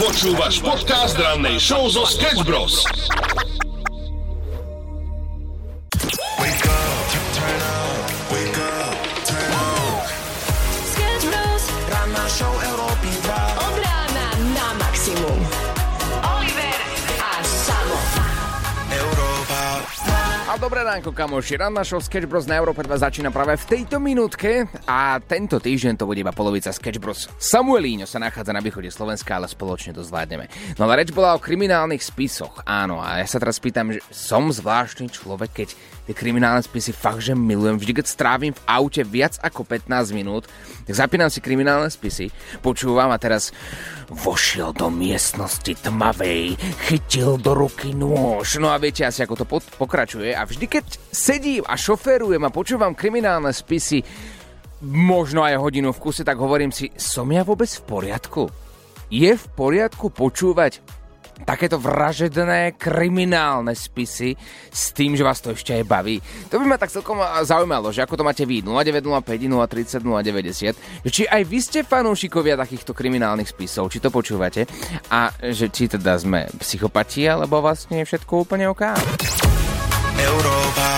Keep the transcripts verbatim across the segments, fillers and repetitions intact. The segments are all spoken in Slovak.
Počúvaš podcast rannej show zo Sketch Bros. Show Európy dva. Od rána na maximum. Oliver a Samo. Európa. A dobré ránko, kamoši. Ranná show Sketch Bros na Európe dva začína práve v tejto minútke a tento týždeň to bude iba polovica Sketch Bros. Samuelíňo sa nachádza na východe Slovenska, ale spoločne to zvládneme. No ale reč bola o kriminálnych spisoch. Áno, a ja sa teraz pýtam, že som zvláštny človek, keď tie kriminálne spisy fakt, že milujem. Vždy, keď strávim v aute viac ako pätnásť minút, tak zapínam si kriminálne spisy, počúvam a teraz vošiel do miestnosti tmavej, chytil do ruky nôž. No a viete asi, ako to pod- pokračuje. A vždy, keď sedím a šoférujem a počúvam kriminálne spisy, možno aj hodinu v kuse, tak hovorím si, som ja vôbec v poriadku? Je v poriadku počúvať takéto vražedné kriminálne spisy s tým, že vás to ešte aj baví? To by ma tak celkom zaujímalo, že ako to máte vy, nula deväť nula päť, nula tri nula, nula deväťdesiat, či aj vy ste fanúšikovia takýchto kriminálnych spisov, či to počúvate a že či teda sme psychopati, alebo vlastne je všetko úplne oká. Európa.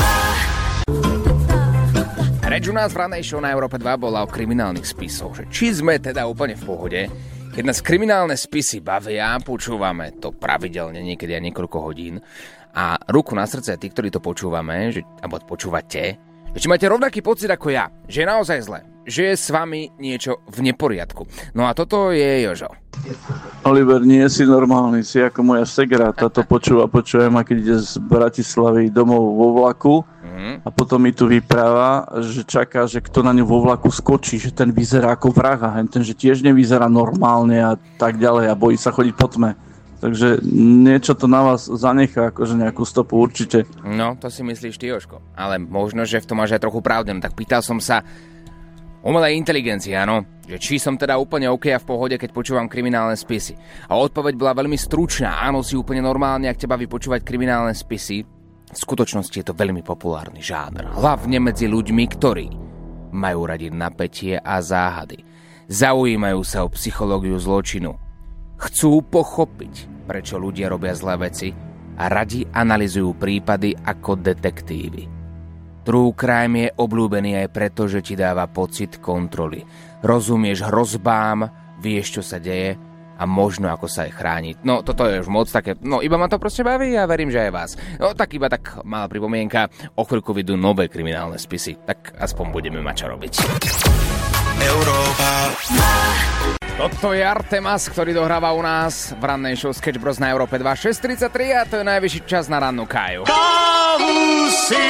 Reč u nás v ranej show na Európe dva bola o kriminálnych spisoch, že či sme teda úplne v pohode. Keď nás kriminálne spisy bavia, počúvame to pravidelne, niekedy aj niekoľko hodín. A ruku na srdce, tí, ktorí to počúvame, že, alebo počúvate, že či máte rovnaký pocit ako ja, že je naozaj zle, že je s vami niečo v neporiadku. No a toto je Jožo. Oliver, nie si normálny, si ako moja segra, táto počúva, počujem, a keď ide z Bratislavy domov vo vlaku, a potom mi tu vypráva, že čaká, že kto na ňu vo vlaku skočí, že ten vyzerá ako vrah a ten, že tiež nevyzerá normálne a tak ďalej a bojí sa chodiť po tme. Takže niečo to na vás zanechá, akože nejakú stopu určite. No, to si myslíš ty, Jožko. Ale možno, že v tom máš aj trochu pravdu. No tak pýtal som sa umelej inteligencie, áno, že či som teda úplne OK a v pohode, keď počúvam kriminálne spisy. A odpoveď bola veľmi stručná. Áno, si úplne normálne, ak teba vypočúvať kriminálne spisy. V skutočnosti je to veľmi populárny žáner, hlavne medzi ľuďmi, ktorí majú radi napätie a záhady. Zaujímajú sa o psychológiu zločinu. Chcú pochopiť, prečo ľudia robia zlé veci a radi analyzujú prípady ako detektívy. True crime je obľúbený aj preto, že ti dáva pocit kontroly. Rozumieš hrozbám, vieš, čo sa deje a možno ako sa aj chrániť. No, toto je už moc také, no iba ma to proste baví a verím, že aj vás. No, tak iba tak malá pripomienka, o chvíľku vidú nové kriminálne spisy, tak aspoň budeme mať čo robiť. Európa. Toto je Artemas, ktorý dohráva u nás v rannej show Sketch Bros na Európe dva, šesť tridsaťtri a to je najvyšší čas na rannú Káju. Kávu si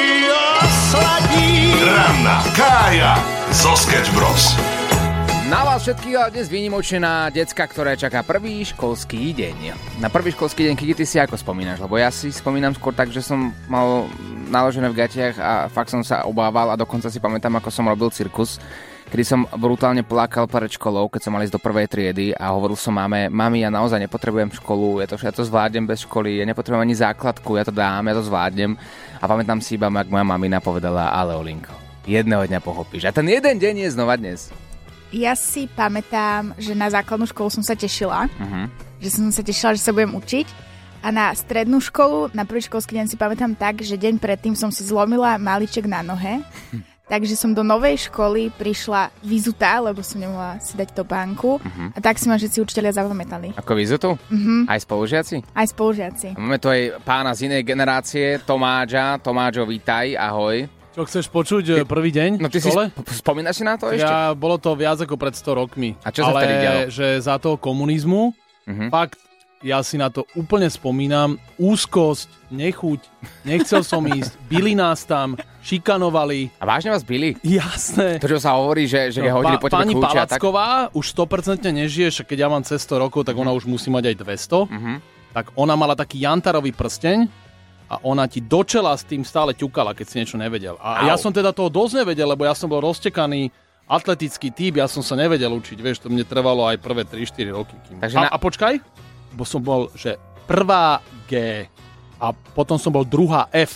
osladí. Ranná Kája zo Sketch Bros. Na vás všetkých, ale dnes výnimočne na decka, ktoré čaká prvý školský deň. Na prvý školský deň, keď ty si ako spomínaš? Lebo ja si spomínam skôr tak, že som mal naložené v gatiach a fakt som sa obával a dokonca si pamätám, ako som robil cirkus, kedy som brutálne plakal pred školou, keď som mal ísť do prvej triedy a hovoril som máme, mami, ja naozaj nepotrebujem školu, ja to, ja to zvládnem bez školy, ja nepotrebujem ani základku, ja to dám, ja to zvládnem. A pamätám si iba, ak moja mamina povedala, ale Olinko, jedného dňa pochopíš. A ten jeden deň je znova dnes. Ja si pamätám, že na základnú školu som sa tešila, uh-huh. že som sa tešila, že sa budem učiť. A na strednú školu, na prvý školský deň si pamätám tak, že deň predtým som si zlomila malíček na nohe. Hm. Takže som do novej školy prišla vyzutá, lebo som nemohla si dať topánku. Uh-huh. A tak si ma všetci učitelia zapamätali. Ako vyzutú? Uh-huh. Aj spolužiaci? Aj spolužiaci. Máme tu aj pána z inej generácie, Tomáča. Tomáčo, vítaj, ahoj. Čo chceš počuť prvý deň no, ty v škole? Si spomínaš si na to ešte? Ja, bolo to viac ako pred sto rokmi. A čo sa ale vtedy dialo? Že za toho komunizmu, uh-huh. fakt, ja si na to úplne spomínam. Úzkosť, nechuť, nechcel som ísť, bili nás tam, šikanovali. A vážne vás bili? Jasné. To, čo sa hovorí, že, že no, hodili po tebe pani kľúče. Palacková tak... už sto percent nežije, však keď ja mám cez sto rokov, tak uh-huh. ona už musí mať aj dvesto. Uh-huh. Tak ona mala taký jantarový prsteň, a ona ti do čela s tým stále ťukala, keď si niečo nevedel. A Au. ja som teda toho dosť nevedel, lebo ja som bol roztekaný atletický typ, ja som sa nevedel učiť, vieš, to mne trvalo aj prvé tri štyri roky. Kým... A, na... a počkaj, bo som bol, že prvá G a potom som bol druhá F.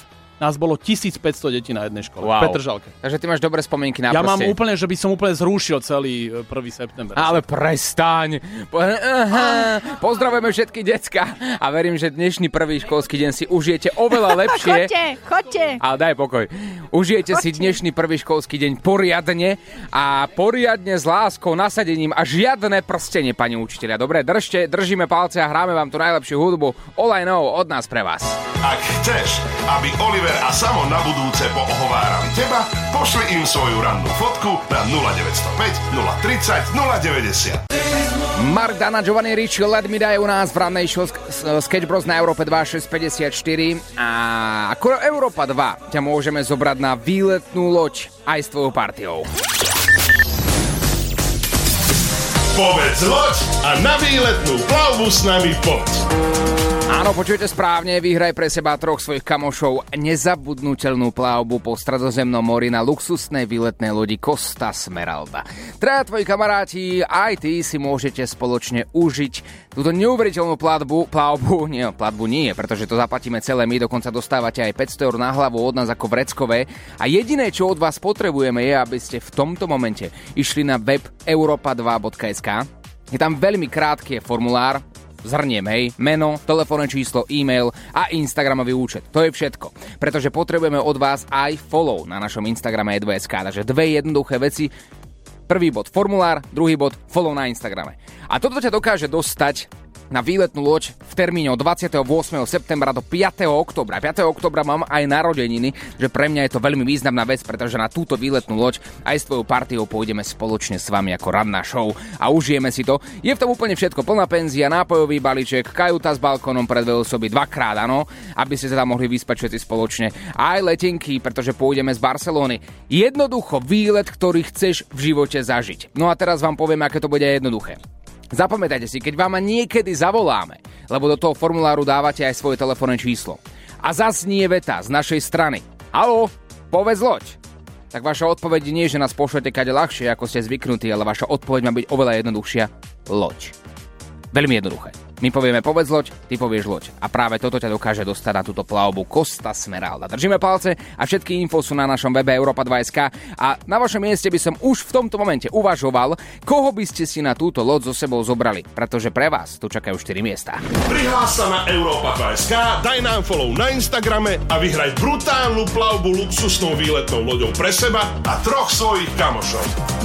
nás bolo tisícpäťsto detí na jednej škole. Wow. V Petržalke. Takže ty máš dobré spomienky na Ja proste. mám úplne, že by som úplne zrušil celý prvý september. Ale prestaň. Po, aha, pozdravujeme všetky decka a verím, že dnešný prvý školský deň si užijete oveľa lepšie. Chodte, chodte. Ale daj pokoj. Užijete si dnešný prvý školský deň poriadne a poriadne s láskou, nasadením a žiadne prstenie, pani učiteľia. Dobre, držte, držíme palce a hráme vám tú najlepšiu hudbu All I Know od nás pre vás. Ak chceš, aby Oliver a Samo na budúce poohovárali teba, pošli im svoju rannú fotku na nula deväť nula päť, nula tridsať, nula deväťdesiat. Mark Dana, Giovanni Ricci, Let Me Die u nás v rannej show Sketch Bros na Európe dva šesť päťdesiatštyri a ako Európa dva ťa môžeme zobrať na výletnú loď aj s tvojou partiou. Povedz loď a na výletnú plavbu s nami poď. Áno, počujete správne, vyhraj pre seba troch svojich kamošov nezabudnutelnú plavbu po Stredozemnom mori na luxusnej výletnej lodi Costa Smeralda. Traja tvoji kamaráti, aj ty si môžete spoločne užiť túto neuveriteľnú platbu, plavbu, nie, platbu nie, pretože to zaplatíme celé my, dokonca dostávate aj päťsto eur na hlavu od nás ako vreckové a jediné, čo od vás potrebujeme je, aby ste v tomto momente išli na web europa dva bodka es ká. Je tam veľmi krátky formulár, zhrniem, hej, meno, telefónne číslo, e-mail a Instagramový účet. To je všetko. Pretože potrebujeme od vás aj follow na našom Instagrame e dva bodka es ká. Takže dve jednoduché veci. Prvý bod formulár, druhý bod follow na Instagrame. A toto ťa dokáže dostať na výletnú loď v termíne od dvadsiateho ôsmeho septembra do piateho októbra. piateho októbra mám aj narodeniny, že pre mňa je to veľmi významná vec, pretože na túto výletnú loď aj s tvojou partiou pôjdeme spoločne s vami ako ranná show a užijeme si to. Je v tom úplne všetko, plná penzia, nápojový balíček, kajuta s balkónom pre dve osoby dvakrát, áno, aby ste sa tam mohli vyspať všetci spoločne. Aj letenky, pretože pôjdeme z Barcelony. Jednoducho výlet, ktorý chceš v živote zažiť. No a teraz vám poviem, aké to bude jednoduché. Zapamätajte si, keď vám niekedy zavoláme, lebo do toho formuláru dávate aj svoje telefónne číslo a zaznie veta z našej strany: haló, povedz loď. Tak vaša odpoveď nie, že nás pošlete kade ľahšie, ako ste zvyknutí, ale vaša odpoveď má byť oveľa jednoduchšia: loď. Veľmi jednoduché. My povieme povedz loď, ty povieš loď. A práve toto ťa dokáže dostať na túto plavbu Costa Smeralda. Držíme palce a všetky info sú na našom webe europa dva bodka es ká a na vašom mieste by som už v tomto momente uvažoval, koho by ste si na túto loď so sebou zobrali, pretože pre vás tu čakajú štyri miesta. Prihlás sa na europa dva bodka es ká, daj nám follow na Instagrame a vyhraj brutálnu plavbu luxusnou výletnou loďou pre seba a troch svojich kamošov.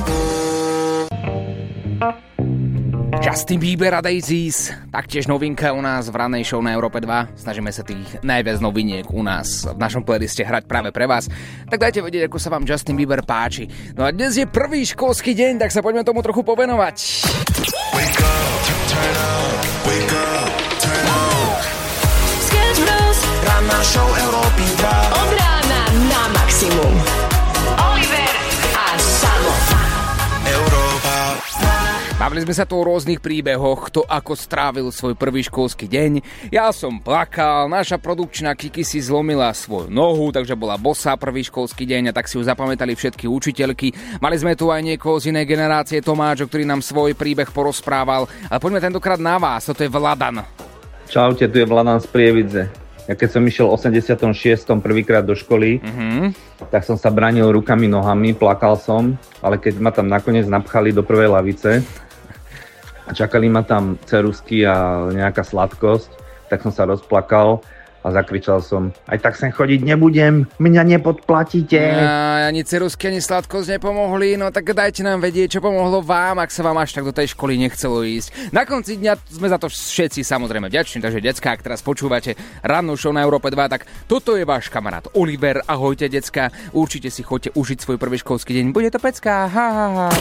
Justin Bieber a Daisies, taktiež novinka u nás v rannej show na Európe dva. Snažíme sa tých najviac noviniek u nás v našom playliste hrať práve pre vás. Tak dajte vedieť, ako sa vám Justin Bieber páči. No a dnes je prvý školský deň, tak sa poďme tomu trochu povenovať. Wake up, turn up, wake up, turn up. Sketch Bros. Ranná show Európy dva. Od rána na maximum. Oliver a Samo. Európa. Bavili sme sa tu o rôznych príbehoch, kto ako strávil svoj prvý školský deň. Ja som plakal, naša produkčná Kiki si zlomila svoju nohu, takže bola bosá prvý školský deň a tak si ju zapamätali všetky učiteľky. Mali sme tu aj niekoho z inej generácie, Tomáčo, ktorý nám svoj príbeh porozprával. Ale poďme tentokrát na vás, toto je Vladan. Čaute, tu je Vladan z Prievidze. Ja keď som išiel v osemdesiatom šiestom prvýkrát do školy, mm-hmm. tak som sa bránil rukami, nohami, plakal som, ale keď ma tam nakoniec napchali do prvej lavice a čakali ma tam ceruzky a nejaká sladkosť, tak som sa rozplakal a zakričal som: aj tak sem chodiť nebudem, mňa nepodplatíte. A ani ceruzky, ani sladkosť nepomohli, no tak dajte nám vedieť, čo pomohlo vám, ak sa vám až tak do tej školy nechcelo ísť. Na konci dňa sme za to všetci samozrejme vďační, takže decká, ak teraz počúvate rannú show na Európe dva, tak toto je váš kamarát Oliver. Ahojte decká, určite si choďte užiť svoj prvý školský deň, bude to pecká, ha, ha, ha.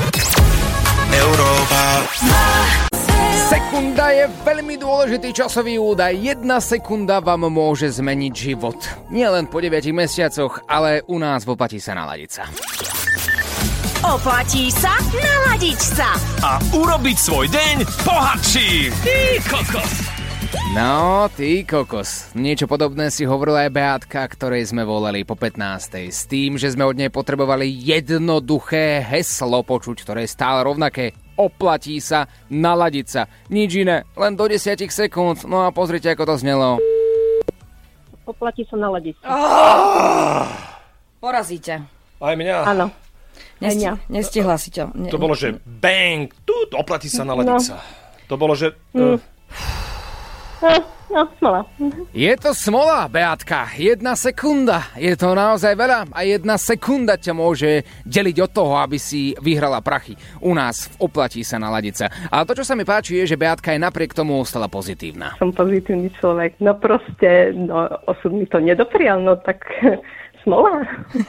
Európa. Sekunda je veľmi dôležitý časový údaj. Jedna sekunda vám môže zmeniť život. Nie len po deviatich mesiacoch, ale u nás oplatí sa naladiť sa. Oplatí sa naladiť sa. A urobiť svoj deň bohatší. Ty kokos. No, ty kokos. Niečo podobné si hovorila aj Beátka, ktorej sme volali po pätnástej. S tým, že sme od nej potrebovali jednoduché heslo počuť, ktoré je stále rovnaké. Oplatí sa naladiť sa. Nič iné, len do desať sekúnd. No a pozrite, ako to znelo. oplatí sa naladiť. Oh! Porazíte. Aj mňa. Áno. Nesti- Aj mňa. nestihla si to. Ne- To bolo, že bang, tu, oplatí sa naladiť No. sa. To bolo, že... Mm. Uh, No, no, smola. Je to smola, Beatka. Jedna sekunda. Je to naozaj veľa a jedna sekunda ťa môže deliť od toho, aby si vyhrala prachy. U nás v Oplatí sa naladiť sa. Ale to, čo sa mi páči, je, že Beatka aj napriek tomu ostala pozitívna. Som pozitívny človek. No proste, no, osud mi to nedoprial, no tak smola.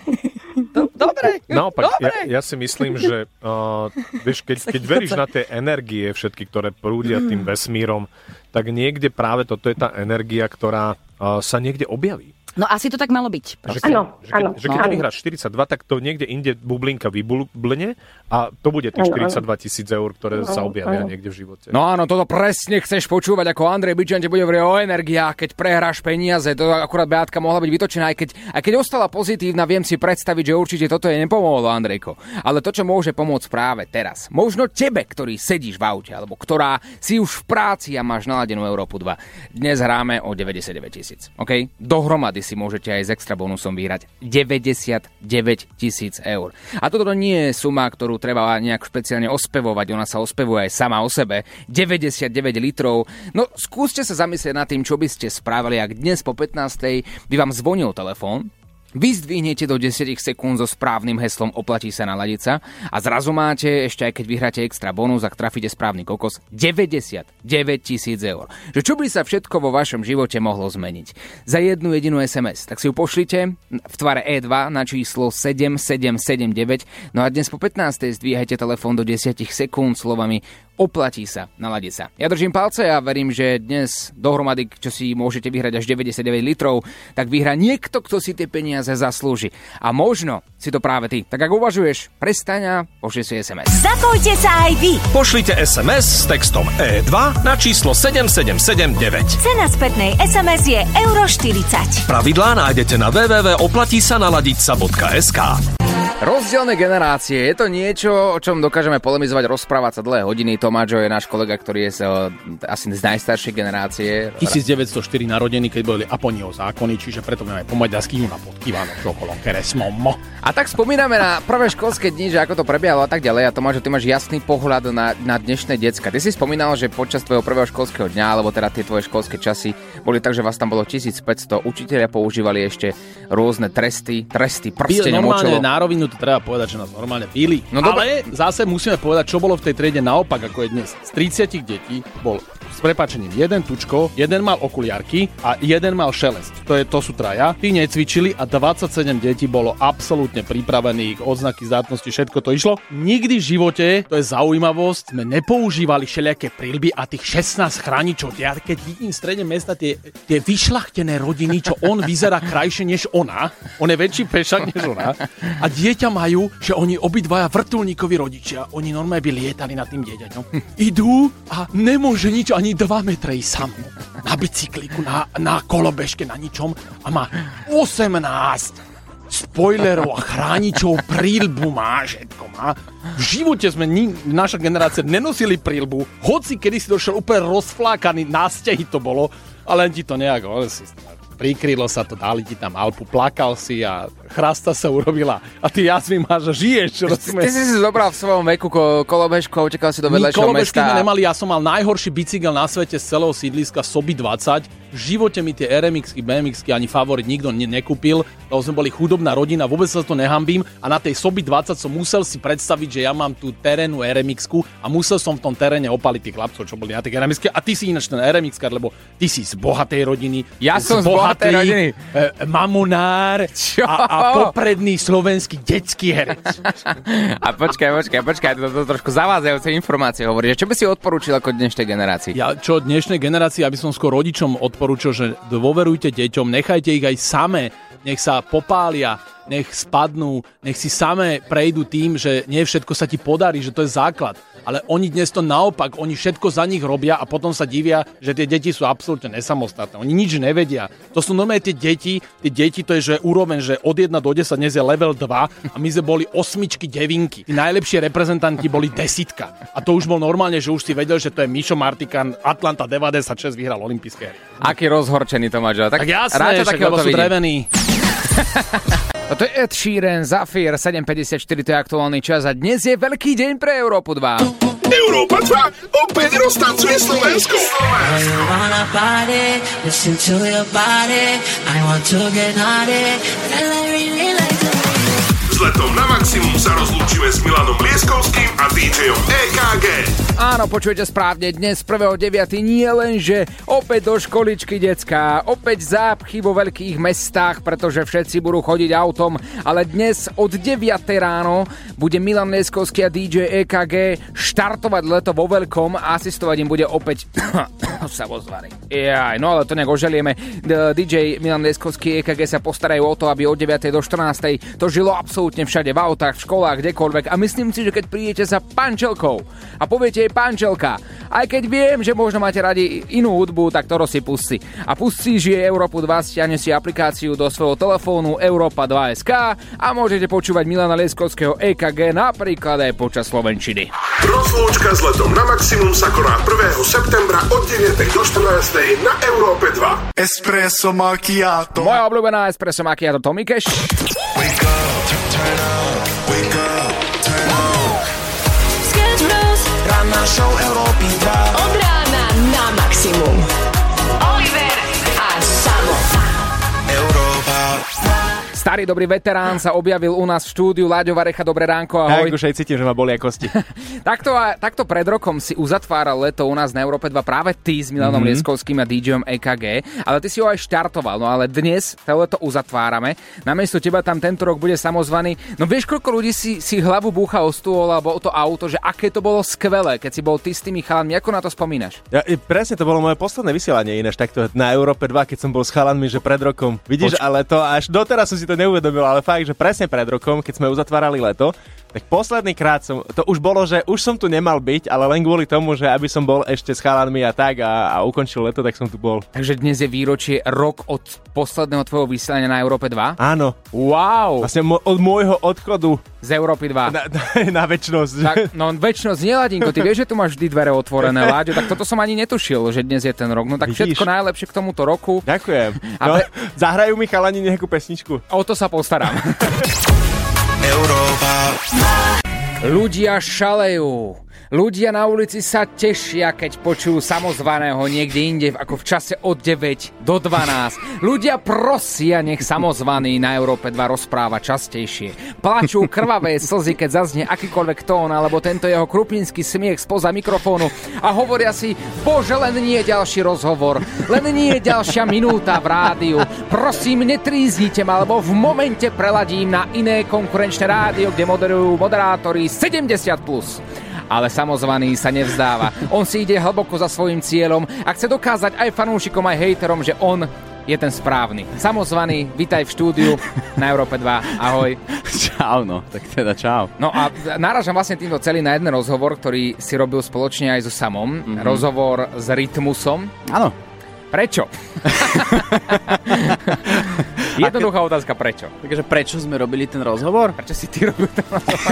Dobre. naopak, ja, ja si myslím, že uh, vieš, keď, keď veríš na tie energie všetky, ktoré prúdia tým vesmírom, tak niekde práve toto je tá energia, ktorá uh, sa niekde objaví. No asi to tak malo byť. Áno, Že keď, áno. že keď vyhráš štyridsaťdva, tak to niekde inde bublinka vybulne a to bude tých Áno, štyridsaťdva tisíc eur, ktoré sa Áno, objavia áno. niekde v živote. No áno, toto presne chceš počúvať, ako Andrej Bičan te bude hovoriť o energiách, keď prehráš peniaze. To akurát Beatka mohla byť vytočená, aj keď, aj keď ostala pozitívna, viem si predstaviť, že určite toto jej nepomohlo, Andrejko. Ale to, čo môže pomôcť práve teraz, možno tebe, ktorý sedíš v aute, alebo ktorá si už v práci a máš naladenú Európu dva. Dnes hráme o deväťdesiatdeväť tisíc. OK? Dohromady si môžete aj s extra bonusom vyhrať deväťdesiatdeväť tisíc eur. A toto nie je suma, ktorú treba nejak špeciálne ospevovať, ona sa ospevuje aj sama o sebe. deväťdesiatdeväť litrov. No skúste sa zamyslieť nad tým, čo by ste spravili, ak dnes po pätnástej by vám zvonil telefón, vy zdvihnete do desať sekúnd so správnym heslom Oplatí sa naladiť sa a zrazu máte, ešte aj keď vyhráte extra bonus, ak trafíte správny kokos, deväťdesiatdeväť tisíc eur. Že čo by sa všetko vo vašom živote mohlo zmeniť? Za jednu jedinú es em es, tak si ju pošlite v tvare é dva na číslo sedem sedem sedem deväť, no a dnes po pätnástej zdvíhajte telefón do desať sekúnd slovami Oplatí sa naladiť sa. Ja držím palce a verím, že dnes dohromady, čo si môžete vyhrať až deväťdesiatdeväť litrov, tak vyhrá niekto, kto si tie peniaze zaslúži. A možno si to práve ty. Tak ak uvažuješ, prestaň a pošli si es em es. Zapojte sa aj vy. Pošlite es em es s textom é dva na číslo sedem sedem sedem deväť. Cena spätnej es em es je euro štyridsať. Pravidlá nájdete na w w w bodka oplatí sa naladiť sa bodka es ká. Rozdielne generácie, je to niečo, o čom dokážeme polemizovať, rozprávať sa dlhé hodiny. Tomáčo je náš kolega, ktorý je z, asi z najstaršej generácie. devätnásťstoštyri narodený, keď boli Aponiho zákony, čiže preto máme po maďarsky na podkývano čokolom, keresmomo. A tak spomíname na prvé školské dni, že ako to prebiehalo a tak ďalej. A Tomáš, ty máš jasný pohľad na, na dnešné decka. Ty si spomínal, že počas tvojho prvého školského dňa, alebo teda tie tvoje školské časy, boli tak, že vás tam bolo tisícpäťsto. Učitelia používali ešte rôzne tresty, tresty, prstene, močovo. Na rovinu to treba povedať, že nás normálne píli. No ale dobre. Zase musíme povedať, čo bolo v tej triede naopak, ako je dnes. Z tridsať detí bol s prepáčením jeden tučko, jeden mal okuliarky a jeden mal šelest. To, je, to sú traja. Tí necvičili a dvadsaťsedem detí bolo absolútne pripravených, odznaky zdatnosti, všetko to išlo. Nikdy v živote, to je zaujímavosť, sme nepoužívali všelijaké príľby a tých šestnásť chráničov. Ja keď vidím v strede mesta tie, tie vyšľachtené rodiny, čo on vyzerá krajšie než ona, on je väčší pešak než ona a dieťa majú, že oni obidvaja vrtuľníkovi rodičia, oni normálne by lietali nad tým dieťaťom. Idú a nemôže nič ani dva metre ísť samo. Na bicykliku, na, na kolobežke, na ničom a má osemnásť spoilerov a chráničov, príľbu má, všetko má. V živote sme, ni, naša generácia, nenosili príľbu, hoci kedy si došiel úplne rozflákaný, na stehy to bolo, ale ti to nejak, ale si prikrylo sa to, dali ti tam Alpu, plakal si a chrasta sa urobila. A ty jasný máš, že žiješ. Ty, ty si si zobral v svojom veku ko, kolobežku a utekal si do vedľajšieho mesta. Kolobežky nemali, ja som mal najhorší bicykel na svete z celého sídliska Soby dvadsať. V živote mi tie er em iksky, bé em iksky ani favorit nikto ne- nekúpil. Lebo sme boli chudobná rodina, vôbec sa to nehambím. A na tej Soby dvadsať som musel si predstaviť, že ja mám tú terénnu er em iksku a musel som v tom teréne opaliť tých chlapcov, čo boli na tej er em iksky. A ty si ináč ten er em ikskar, lebo ty si z bohatej rodiny. Ja som z bohatej rodiny. E, mamonár a, a popredný slovenský detský herec. A počkaj, počkaj, počkaj, to, to trošku zavádzajúce informácie hovorí. Čo by si odporúčil ako dnešnej generácii? Ja čo dnešnej generácii, aby som skôr rodičom odporúčil, že dôverujte deťom, nechajte ich aj samé, nech sa popália, nech spadnú, nech si samé prejdú tým, že nie všetko sa ti podarí, že to je základ. Ale oni dnes to naopak, oni všetko za nich robia a potom sa divia, že tie deti sú absolútne nesamostatné. Oni nič nevedia. To sú normálne tie deti, tie deti to je, že úroveň, že od jeden do desať dnes je level dva a my sme boli osmičky, devinky. Tí najlepšie reprezentanti boli desitka. A to už bol normálne, že už si vedel, že to je Mišo Martikan, Atlanta deväťdesiatšesť vyhral olympijské hry. Aký rozhorčený to máš, tak, tak jasné, však lebo sú drevení. To je Ed Sheeran, Zafir, sedem päťdesiatštyri, to je aktuálny čas a dnes je veľký deň pre Európu dva. Európa dva opäť roztancuje Slovensko. S letom na maximum sa rozlúčime s Milanom Lieskovským a dý džejom é ká gé. Áno, počujete správne, dnes prvého deviateho nie len, že opäť do školičky decká, opäť zápchy vo veľkých mestách, pretože všetci budú chodiť autom, ale dnes od deviatej ráno bude Milan Lieskovský a dý džej é ká gé štartovať leto vo veľkom a asistovať im bude opäť samozvary. Jaj, no ale to nejak oželieme. dý džej Milan Lieskovský, é ká gé sa postarajú o to, aby od deviatej do štrnástej to žilo absolútne všade, v autách, v školách, kdekoľvek a myslím si, že keď prídete za pančelkou a poviete jej pančelka, aj keď viem, že možno máte radi inú hudbu, tak to si pusti. A pustí žije Európu dva, stiahne si aplikáciu do svojho telefónu Európa dva bodka es ká a môžete počúvať Milana Lieskovského é ká gé napríklad aj počas slovenčiny. Rozlúčka s letom na maximum sa koná prvého septembra od deviatej do štrnástej na Európe dva. Espresso macchiato. Moja obľúbená espresso macchiato Tommy Cash. Wake up, turn up, wake up, turn up. Sketch Bros. Ranná show Európy dva. Od rána na maximum. Oliver a Samo. Európa. Starý dobrý veterán sa objavil u nás v štúdiu. Láďo Varecha, dobré ránko, ahoj. Ja už aj cítim, že ma bolia kosti. takto, takto pred rokom si uzatváral leto u nás na Európe dva práve ty s Milanom mm-hmm. Lieskovským a dý džejom é ká gé, ale ty si ho aj štartoval, no ale dnes to leto uzatvárame. Namiesto teba tam tento rok bude samozvaný. No vieš, koľko ľudí si, si hlavu búcha o stôl alebo o to auto, že aké to bolo skvelé, keď si bol ty s tými chalanmi. Ako na to spomínaš? Ja, presne, to bolo moje posledné vysielanie ináč takto na Európe dva, keď som bol s chalanmi, že pred rokom. Vidíš, Poč- ale to až doteraz som si to neuvedomil, ale fakt, že presne pred rokom, keď sme uzatvárali leto, tak posledný krát som, to už bolo, že už som tu nemal byť, ale len kvôli tomu, že aby som bol ešte s chalanmi a tak a, a ukončil leto, tak som tu bol. Takže dnes je výročie rok od posledného tvojho vysielania na Európe dva? Áno. Wow! Vlastne mo- od môjho odchodu z Európy dva. Na, na, na večnosť. Tak, no večnosť, nie Ladinko, ty vieš, že tu máš vždy dvere otvorené, Láďo, tak toto som ani netušil, že dnes je ten rok. No tak Vidíš? Všetko najlepšie k tomuto roku. Ďakujem. No, pre... Zahrajú mi chalani nejakú pesničku? O to sa postaram. Európa. Ľudia šalejú. Ľudia na ulici sa tešia, keď počujú samozvaného niekde inde, ako v čase od deväť do dvanásť. Ľudia prosia, nech samozvaný na Európe dva rozpráva častejšie. Plačú krvavé slzy, keď zaznie akýkoľvek tón, alebo tento jeho krupnínsky smiech spoza mikrofónu a hovoria si, bože, len nie je ďalší rozhovor, len nie je ďalšia minúta v rádiu. Prosím, netríznite ma, lebo v momente preladím na iné konkurenčné rádio, kde moderujú moderátori sedemdesiat plus. Ale samozvaný sa nevzdáva. On si ide hlboko za svojím cieľom a chce dokázať aj fanúšikom, aj hejterom, že on je ten správny. Samozvaný, vítaj v štúdiu na Európe dva. Ahoj. Čau, no. Tak teda čau. No a náražam vlastne týmto celý na jeden rozhovor, ktorý si robil spoločne aj so Samom. Mm-hmm. Rozhovor s Rytmusom. Áno. Prečo? Jednoduchá otázka, prečo? Takže prečo sme robili ten rozhovor? Prečo si ty robil ten rozhovor?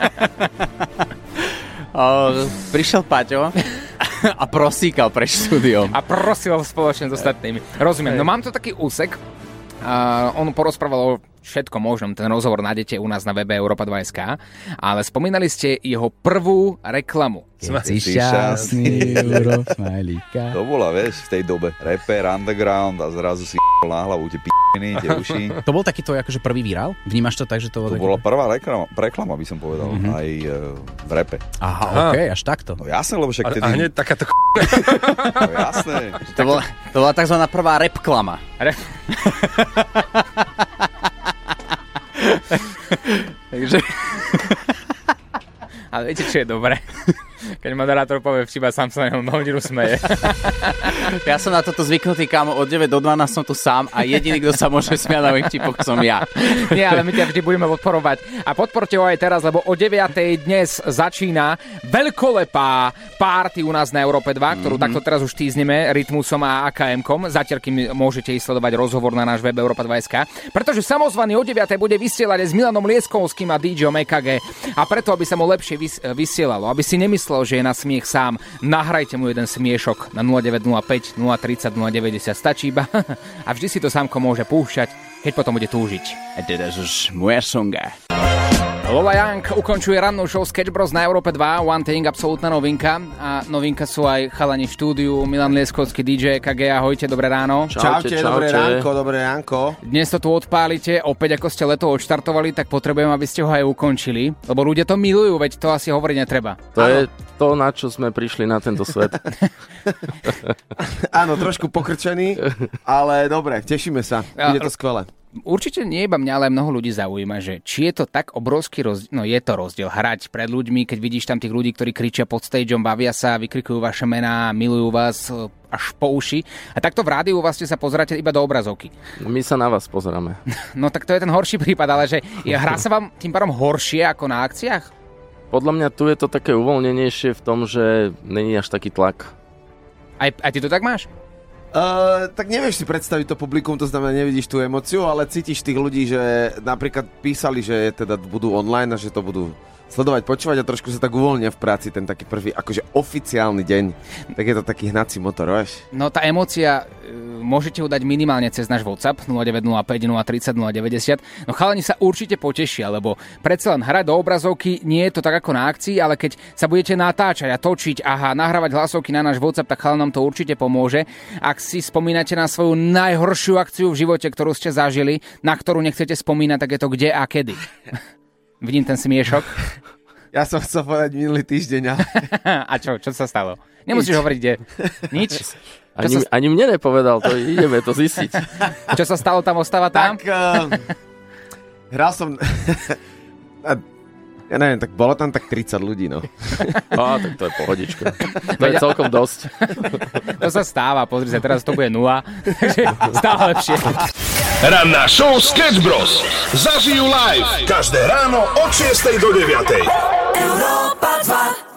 O, prišiel Paťo a prosíkal pred štúdiom. A prosil spoločne s ostatnými. Rozumiem. No mám tu taký úsek. Uh, on porozprával o všetko možnom, ten rozhovor nájdete u nás na webe Európa dva bodka es ká, ale spomínali ste jeho prvú reklamu. Keď si šťastný, Euro, smajlíka. To bola, vieš, v tej dobe. Rapper, underground a zrazu si na hlavu tie p***ny, tie uši. To bol taký to akože prvý virál? Vnímaš to tak, že to bolo... To bola prvá reklama, reklama, by som povedal, mm-hmm. aj uh, v rape. Aha, okej, okay, až takto. No jasné, lebo však tedy... A hneď takáto k***. No jasné. To bola, to bola takzvaná prvá rap-klama. Rap... Takže... Ale viete, čo je dobré? Keď moderátor povie vtiba, sám sa na ňom hodinu smeje. Ja som na toto zvyknutý, kámo, od deväť do dvanásť som tu sám a jediný, kto sa môže smiať na mojich vtipoch, som ja. Nie, ale my ťa vždy budeme podporovať. A podporte ho aj teraz, lebo o deviatej dnes začína veľkolepá party u nás na Európe dva, ktorú mm-hmm. takto teraz už týzneme Rytmusom a á ká emkom. Zatiaľ, kým môžete ísť sledovať rozhovor na náš web Europa dva bodka es ká. Pretože samozvaný o deviatej bude vysielať s Milanom Lieskovským a dý džejom é ká gé. A preto, aby sa mu lepšie vys- vysielalo, aby si nemyslel, že je na smiech sám, nahrajte mu jeden smiešok na nula deväť nula päť, nula tridsať, nula deväťdesiat. Stačí iba a vždy si to sámko môže púšťať, keď potom bude túžiť. A teraz už moja songa. Lola Young ukončuje rannú show Sketch Bros na Európe dva, One Thing, absolútna novinka. A novinka sú aj chalani v štúdiu, Milan Lieskovský, dý džej é ká gé, ahojte, dobré ráno. Čaute, čaute, dobré ránko, dobré ránko. Dnes to tu odpálite, opäť ako ste leto odštartovali, tak potrebujem, aby ste ho aj ukončili, lebo ľudia to milujú, veď to asi hovoriť netreba. To ano. Je to, na čo sme prišli na tento svet. Áno, trošku pokrčený, ale dobre, tešíme sa, bude to skvelé. Určite nie iba mňa, ale mnoho ľudí zaujíma, že či je to tak obrovský rozdiel, no je to rozdiel, hrať pred ľuďmi, keď vidíš tam tých ľudí, ktorí kričia pod stageom, bavia sa, vykrikujú vaše mená, milujú vás až po uši. A takto v rádiu vlastne sa pozeráte iba do obrazovky. My sa na vás pozeráme. No tak to je ten horší prípad, ale že hrá sa vám tým pádom horšie ako na akciách? Podľa mňa tu je to také uvoľnenejšie v tom, že není až taký tlak. Aj, aj ty to tak máš? Uh, tak nevieš si predstaviť to publikum, to znamená, nevidíš tú emóciu, ale cítiš tých ľudí, že napríklad písali, že teda budú online a že to budú sledovať, počúvať a trošku sa tak uvoľnia v práci ten taký prvý, akože oficiálny deň. Tak je to taký hnací motor, vieš? No tá emócia, e, môžete ju dať minimálne cez náš WhatsApp nula deväť nula päť, nula tridsať, nula deväťdesiat. No chalani sa určite potešia, lebo predsa len hrať do obrazovky nie je to tak ako na akcii, ale keď sa budete natáčať a točiť, aha, nahrávať hlasovky na náš WhatsApp, tak chalanom to určite pomôže. Ak si spomínate na svoju najhoršiu akciu v živote, ktorú ste zažili, na ktorú nechcete spomínať, tak je to kde a kedy. Vidím ten smiešok. Ja som chcel povedať minulý týždeň. Ale... A čo? Čo sa stalo? Nemusíš Nič. hovoriť, kde? Nič? Ani, sa... ani mne nepovedal, to ideme to zistiť. Čo sa stalo tam, ostáva tam? Tak, uh, hral som... Ja neviem, tak bolo tam tak tridsať ľudí, no. Á, tak to je pohodička. To je celkom dosť. To sa stáva, pozri sa, teraz to bude nula, takže stále lepšie. Ranná show Sketch Bros. Zažijú live každé ráno od šiestej do deviatej. Európa dva.